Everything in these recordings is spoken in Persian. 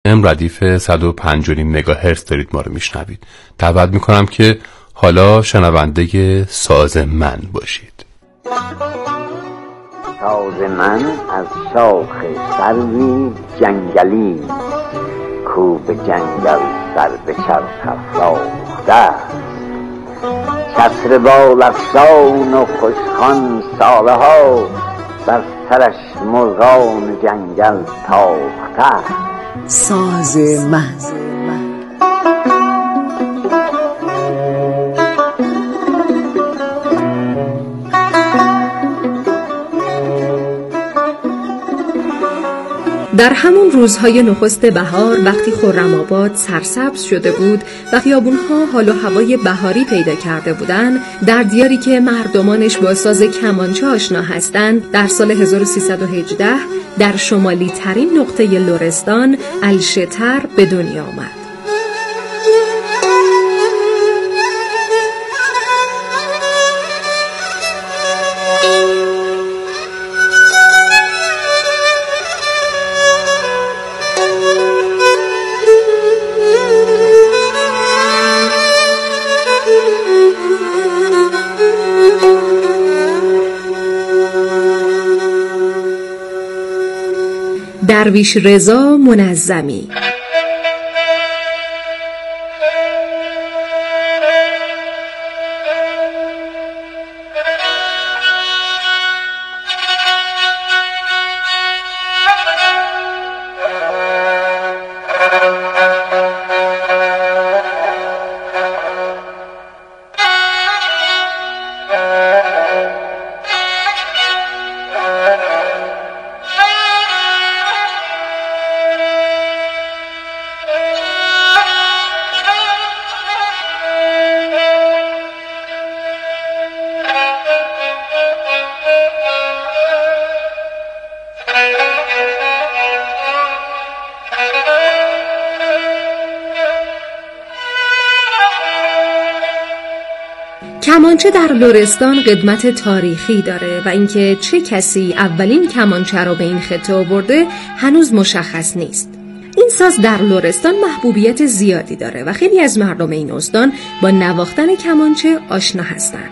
FM ردیف 105.5 مگاهرتز دارید ما رو میشنوید. دعوت میکنم که حالا شنونده ساز من باشید. ساز من از شاخ سروی جنگلی، کو به جنگل سر به چرخ افراخته، چتر بال افسان و خوشخوان ساله ها، بر سرش مرغان جنگل تاخته. ساز من. در همون روزهای نخست بهار، وقتی خرم‌آباد سرسبز شده بود و خیابون‌ها حال و هوای بهاری پیدا کرده بودند، در دیاری که مردمانش با ساز کمانچه آشنا هستند، در سال 1318 در شمالی ترین نقطه لرستان الشتر به دنیا آمد. درویش رضا منظمی. کمانچه در لرستان قدمت تاریخی داره و اینکه چه کسی اولین کمانچه رو به این خطه آورده هنوز مشخص نیست. این ساز در لرستان محبوبیت زیادی داره و خیلی از مردم این استان با نواختن کمانچه آشنا هستند.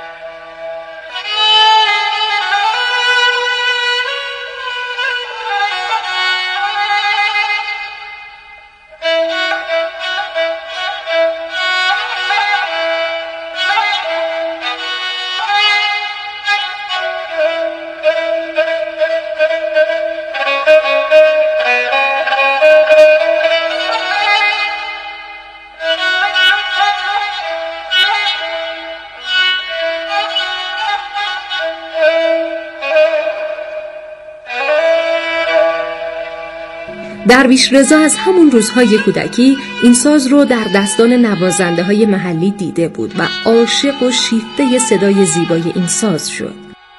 درویش رضا از همون روزهای کودکی این ساز رو در دستان نوازنده های محلی دیده بود و عاشق و شیفته صدای زیبای این ساز شد.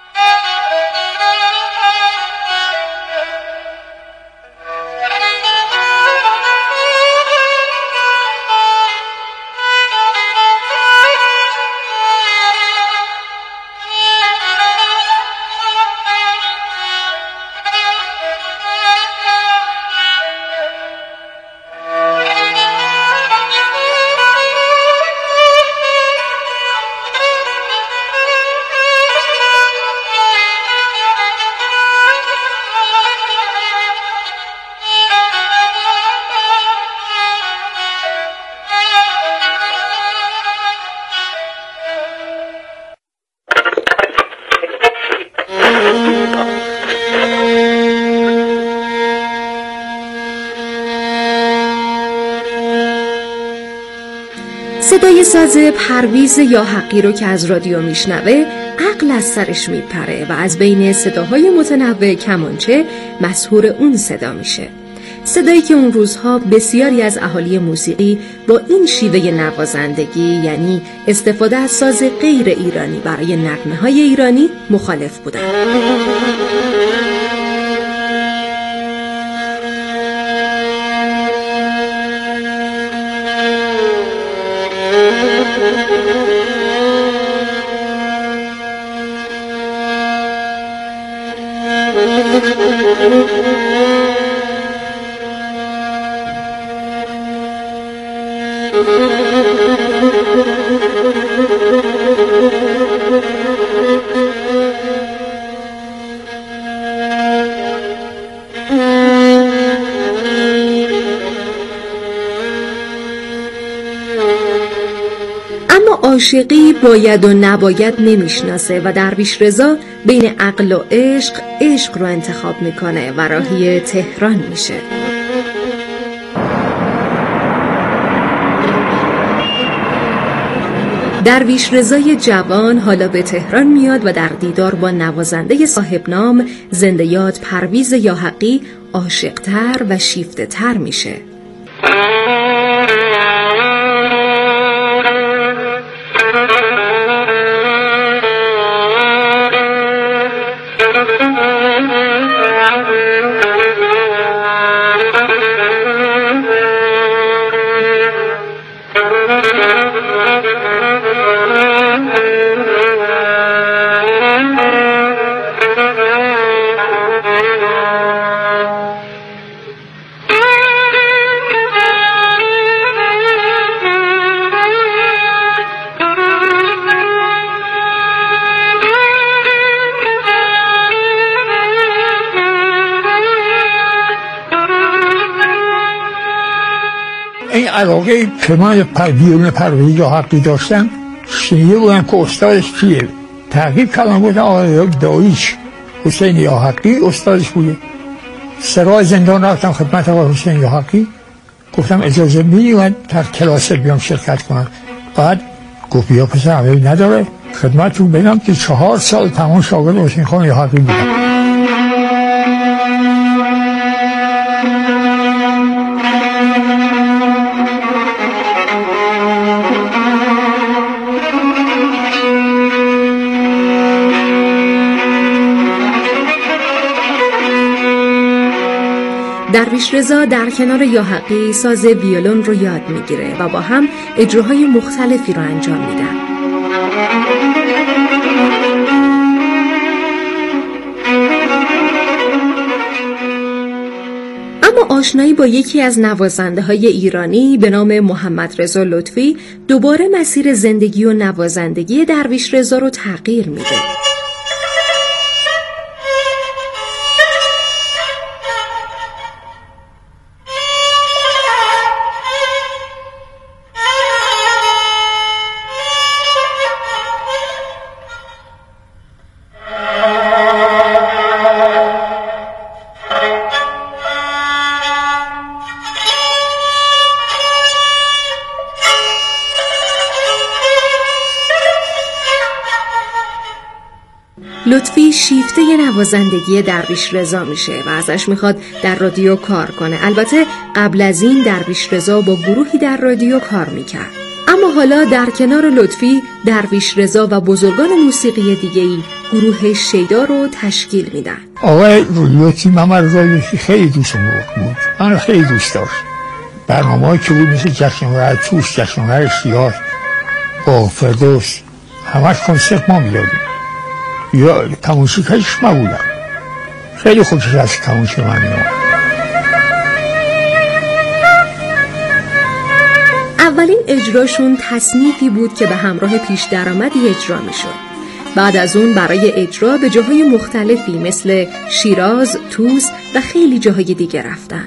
صدای ساز پرویز یا حقی رو که از رادیو میشنوه عقل از سرش میپره و از بین صداهای متنوع کمانچه مسحور اون صدا میشه. صدایی که اون روزها بسیاری از اهالی موسیقی با این شیوه نوازندگی، یعنی استفاده از ساز غیر ایرانی برای نغمه‌های ایرانی، مخالف بودند. عاشقی باید و نباید نمیشناسه و درویش رضا بین عقل و عشق رو انتخاب میکنه و راهی تهران میشه. درویش رضای جوان حالا به تهران میاد و در دیدار با نوازنده صاحب نام زنده یاد پرویز یاحقی عاشق‌تر و شیفته‌تر میشه. این علاقه که من بیرون پرویز یاحقی داشتم شنیده بودم که استادش کیه. تحقیق کردم بودم آقای داییش حسین یاحقی استادش بوده. سرای زندان رفتم خدمت آقای حسین یاحقی، گفتم اجازه میدی من در کلاس بیام شرکت کنم. بعد گفت بیا پسر عملی نداره، خدمتتون بگم که 4 سال تمام شاگرد حسین خان یاحقی بودم. درویش رضا در کنار یاحقی ساز ویولون رو یاد میگیره و با هم اجراهای مختلفی رو انجام میدن. اما آشنایی با یکی از نوازنده های ایرانی به نام محمد رضا لطفی دوباره مسیر زندگی و نوازندگی درویش رضا رو تغییر میده. لطفی شیفته نوازندگی درویش رضا میشه و ازش میخواد در رادیو کار کنه. البته قبل از این درویش رضا با گروهی در رادیو کار میکرد، اما حالا در کنار لطفی درویش رضا و بزرگان موسیقی دیگه‌ای گروه شیدا رو تشکیل میدن. آقای لطفی محمد رضا خیلی دوست بود، من خیلی دوست داشت. برنامه‌ای که بود مثل جشنواره توش، جشنواره شیراز با فردوس همش کنسرت ما میدادیم یا تماشاگرش ما بودم. خیلی خوشش از تماشا من میاد. اولین اجراشون تصنیفی بود که به همراه پیش درآمدی اجرا میشد. بعد از اون برای اجرا به جاهای مختلفی مثل شیراز، طوس و خیلی جاهای دیگه رفتن.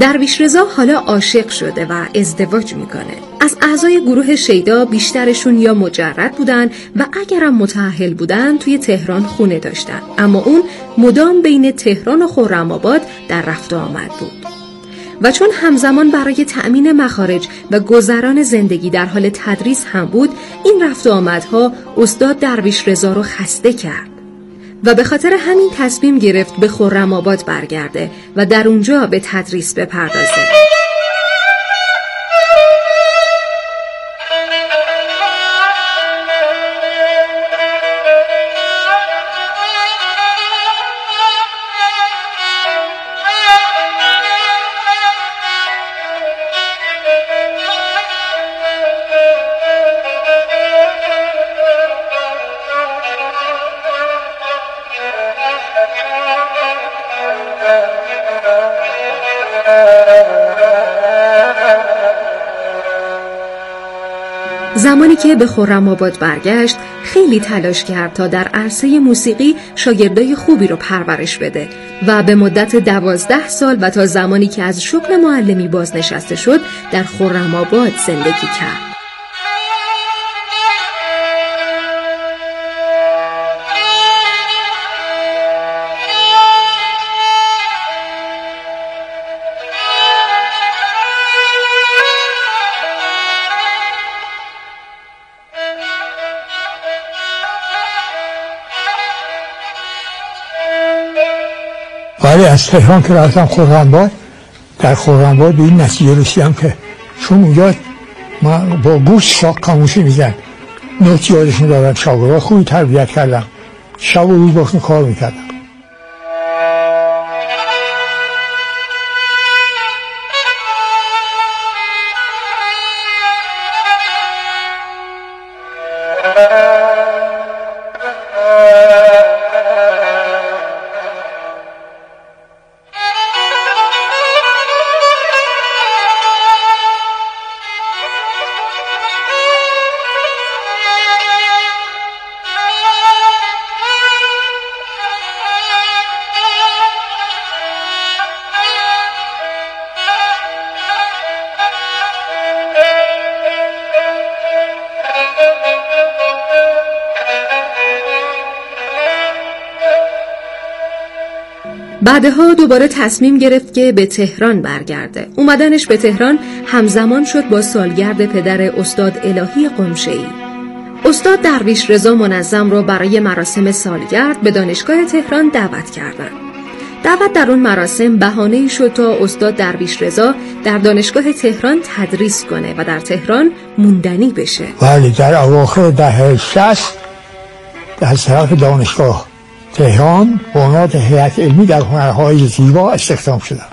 درویش رضا حالا عاشق شده و ازدواج میکنه. از اعضای گروه شیدا بیشترشون یا مجرد بودن و اگرم متأهل بودن توی تهران خونه داشتن، اما اون مدام بین تهران و خرم‌آباد در رفت و آمد بود. و چون همزمان برای تأمین مخارج و گذران زندگی در حال تدریس هم بود، این رفت و آمدها استاد درویش رضا رو خسته کرد و به خاطر همین تصمیم گرفت به خرم‌آباد برگرده و در اونجا به تدریس بپردازه. زمانی که به خرم‌آباد برگشت خیلی تلاش کرد تا در عرصه موسیقی شاگردای خوبی رو پرورش بده و به مدت 12 سال و تا زمانی که از شغل معلمی بازنشسته شد در خرم‌آباد زندگی کرد. ولی از تهران که رفتم خرم‌آباد، در خرم‌آباد به این نتیجه رسیدم که چون اونجا من با گوش ساق خاموشی میزن، نوت یادشون دادم، شاگردها خوبی تربیت کردم، شب و روز باشون کار میکردم. بعدها دوباره تصمیم گرفت که به تهران برگرده. اومدنش به تهران همزمان شد با سالگرد پدر استاد الهی قمشه‌ای. استاد درویش رضا منظم رو برای مراسم سالگرد به دانشگاه تهران دعوت کردند. دعوت در اون مراسم بهانه‌ای شد تا استاد درویش رضا در دانشگاه تهران تدریس کنه و در تهران موندنی بشه. ولی در اواخر دهه 60 از طرف دانشگاه تهران به عنوان هیئت علمی در هنرهای زیبا استخدام شدم.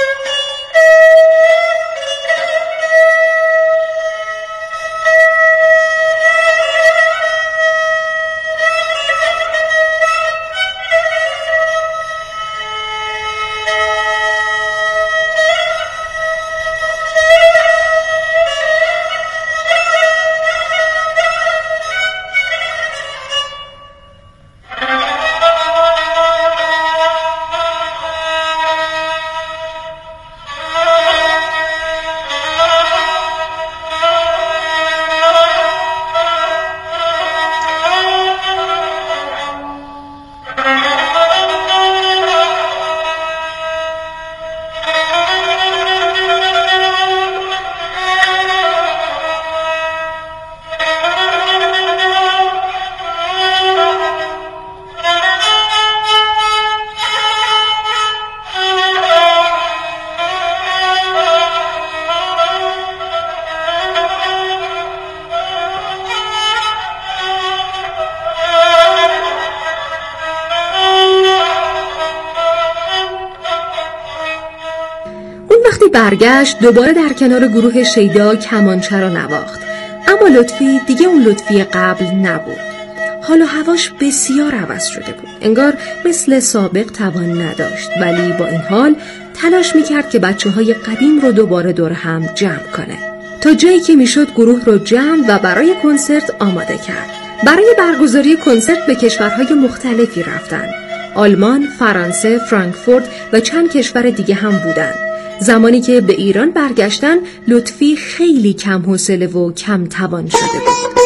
برگشت دوباره در کنار گروه شیدا کمانچه را نواخت، اما لطفی دیگه اون لطفی قبل نبود. حال و هواش بسیار عوض شده بود، انگار مثل سابق توان نداشت، ولی با این حال تلاش میکرد که بچه‌های قدیم رو دوباره دور هم جمع کنه. تا جایی که میشد گروه رو جمع و برای کنسرت آماده کرد. برای برگزاری کنسرت به کشورهای مختلفی رفتن. آلمان، فرانسه، فرانکفورت و چند کشور دیگه هم بودن. زمانی که به ایران برگشتن لطفی خیلی کم حوصله و کم توان شده بود.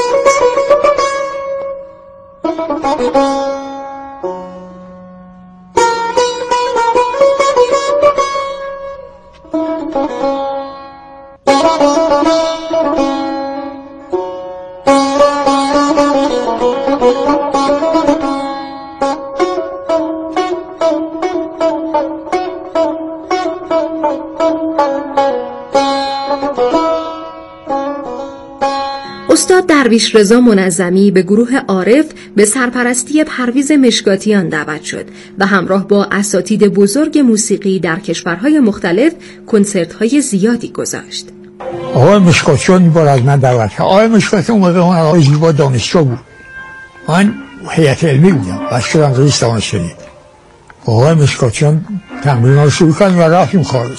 استاد درویش رضا منظمی به گروه عارف به سرپرستی پرویز مشکاتیان دعوت شد و همراه با اساتید بزرگ موسیقی در کشورهای مختلف کنسرت‌های زیادی گذاشت. آقای مشکاتیان بار از من دعوت کرد. آقای مشکاتیان موقع اون آقای زیبا دانشجو بود. من هیئت علمی بودم. بعد شدم رئیس دانشگاهی. آقای مشکاتیان تمرین‌ها رو شروع کردیم و رفتیم خارج.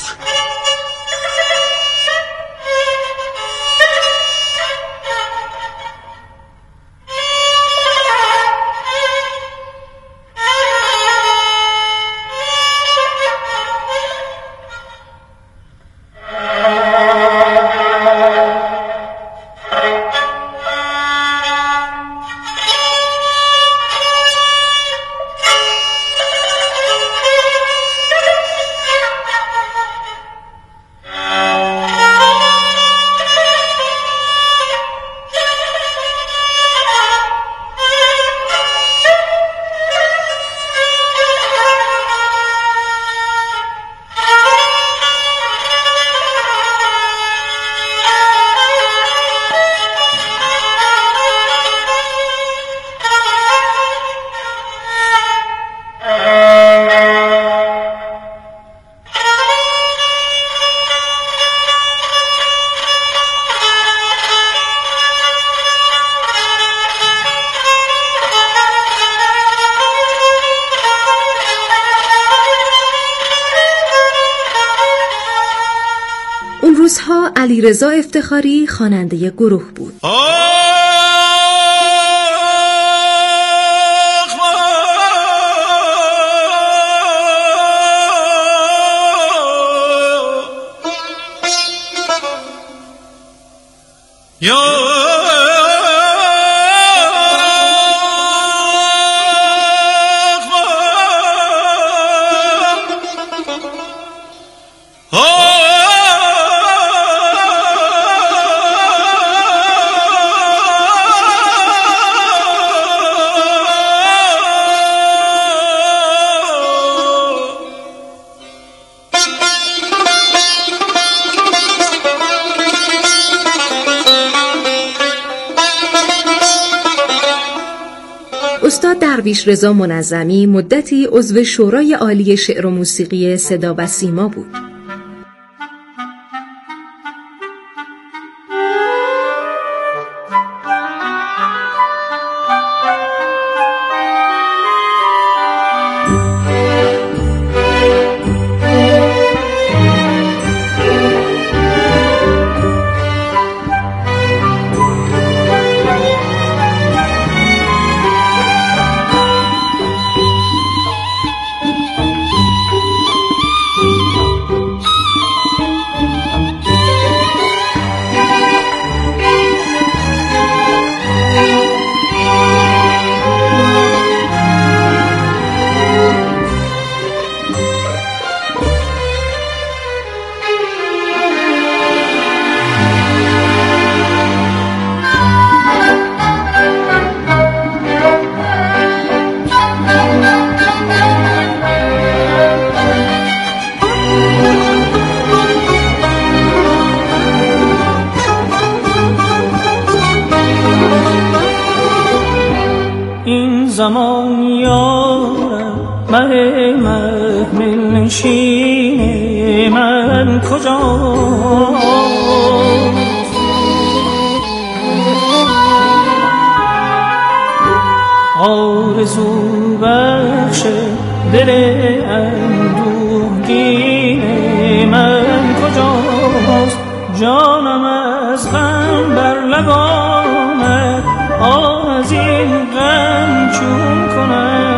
روزها علیرضا افتخاری خواننده گروه بود. استاد درویش رضا منظمی مدتی عضو شورای عالی شعر و موسیقی صدا و سیما بود. زمان یارم مه محمل نشین من کجاست آرزو بخش دل اندوهگین من کجاست جانم از غم بر لب آمد از این غم چون کنم.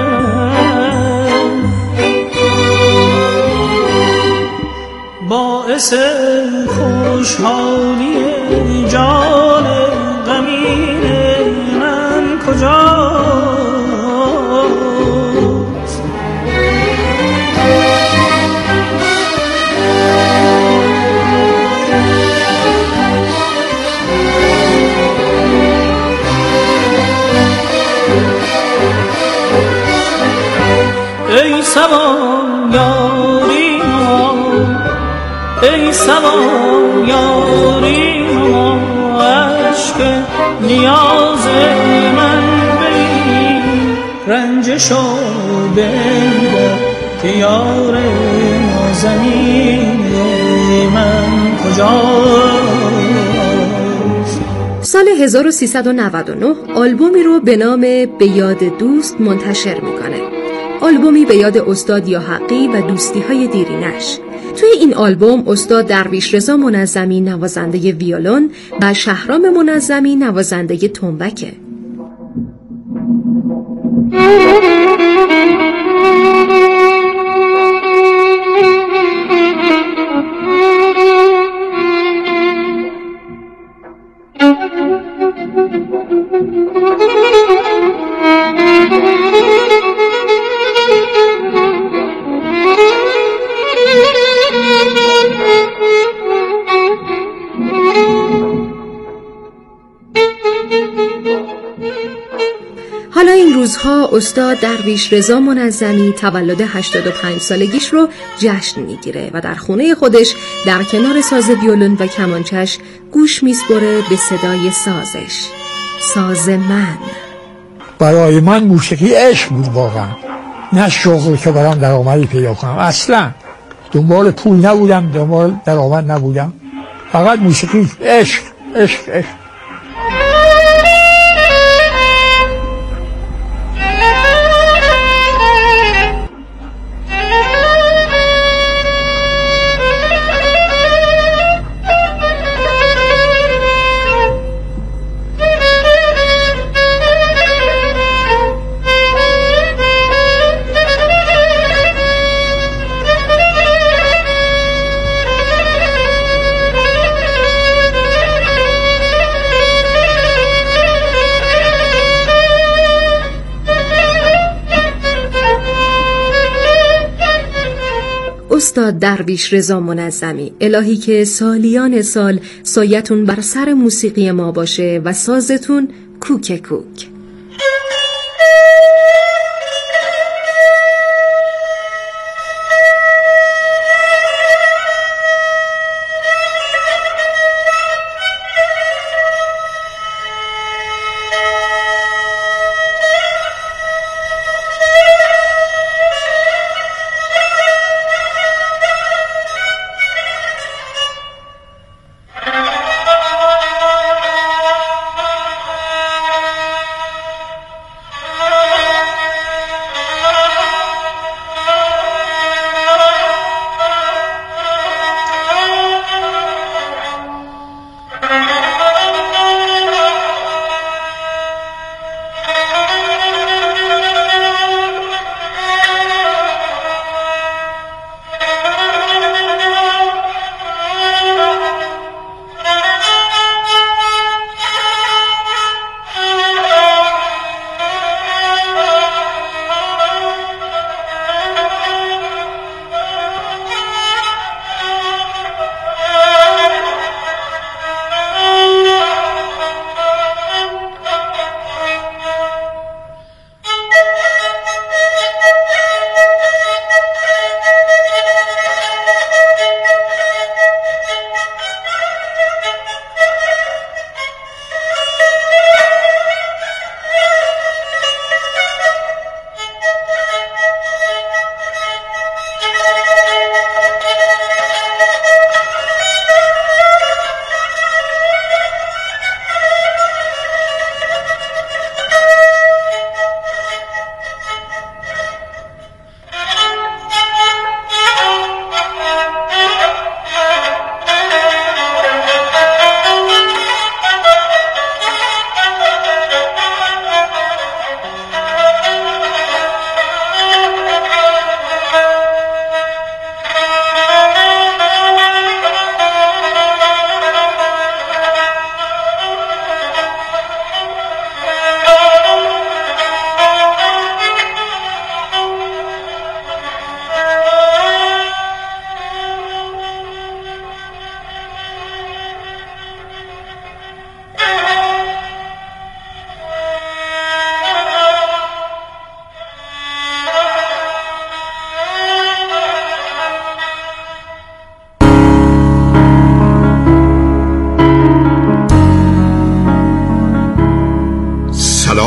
باعث خوشحالی جان غمین من کجاست؟ ای سبا یاری ما، ای سبا یاری ما، عشق نیاز من ببین، رنجشو بنگر که یار نازنین من کجاست؟ سال 1399 آلبومی رو به نام به یاد دوست منتشر میکنه. آلبومی به یاد استاد یاحقی و دوستی‌های دیرینش. توی این آلبوم استاد درویش رضا منظمی نوازنده ویولون و شهرام منظمی نوازنده تنبکه. حالا این روزها استاد درویش رضا منظمی تولد 85 سالگیش رو جشن میگیره و در خونه خودش در کنار ساز ویولون و کمانچش گوش میسپره به صدای سازش، ساز من. برای من موسیقی عشق بود واقعا، نه شغل که برام درآمدی پیدا کنم. اصلا دنبال پول نبودم، دنبال درآمد نبودم، فقط موسیقی عشق عشق عشق. استاد درویش رضا منظمی، الهی که سالیان سال سایتون بر سر موسیقی ما باشه و سازتون کوک کوک.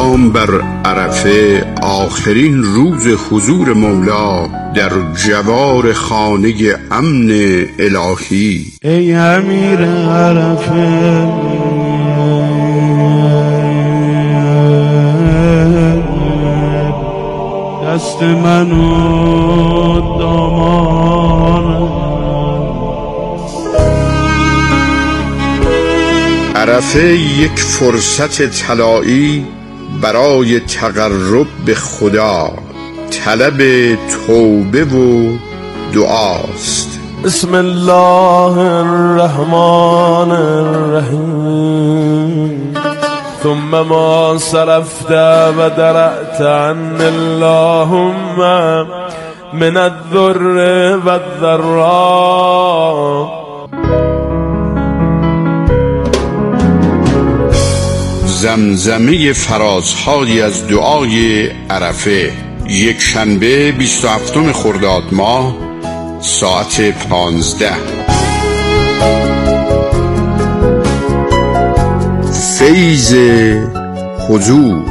سلام بر عرفه، آخرین روز حضور مولا در جوار خانه امن الهی. ای امیر عرفه، دست منو دامان. عرفه یک فرصت طلایی برای تقرب به خدا، طلب توبه و دعاست. بسم الله الرحمن الرحیم. ثم ما صرفت و درعت عن اللهم من الضر و الضراء. زمزمه فرازهایی از دعای عرفه. یک شنبه 27 خرداد ماه ساعت 15. فیض حضور.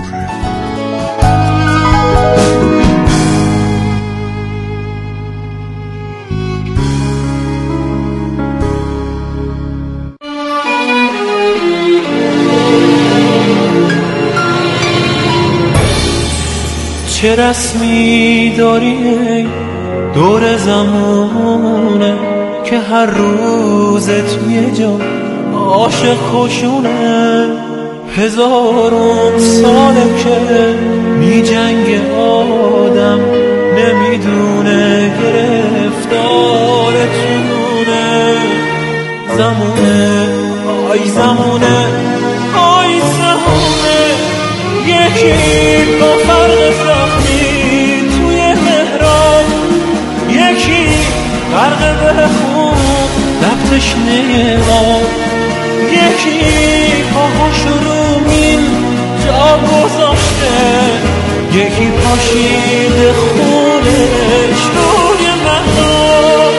چه رسمی داری دور زمونه که هر روزت یه جا عاشق خوشونه. هزارون ساله که می جنگ آدم نمیدونه گرفتار چونه. زمونه آی زمونه آی زمونه، یکی با فرق زخمی توی محراب، یکی غرق به خون لب تشنه آب، یکی پاهاش رو این جا گذاشته، یکی پاشیده خونش روی محراب.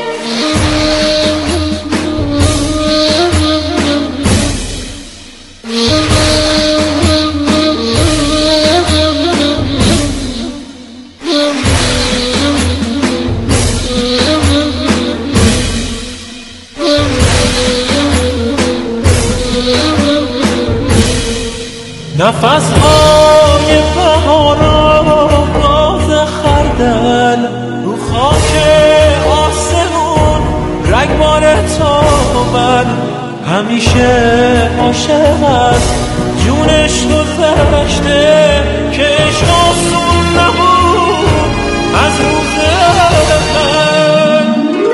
نفس‌های بهارا باز خردل رو خاک آسمون رگبار تابل. همیشه عاشق از جونش گذشته که عشق آسون نبود از روز اول.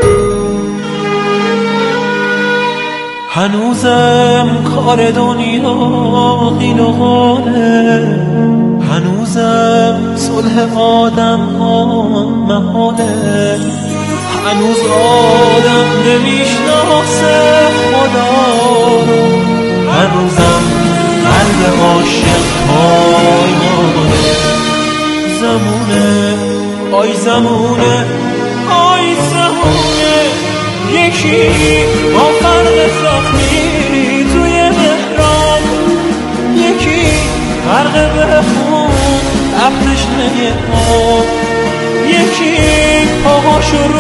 هنوزم کار دنیا قیل و قاله، هنوزم صلح آدم ها محاله، هنوز آدم نمیشناسه خدا رو، هنوزم قلب عاشق پایمانه. زمونه آی زمونه آی زمونه، یکی با فرق زخمی توی محراب، یکی فرق به خون لب تشنه آب، یکی پاهاشو رو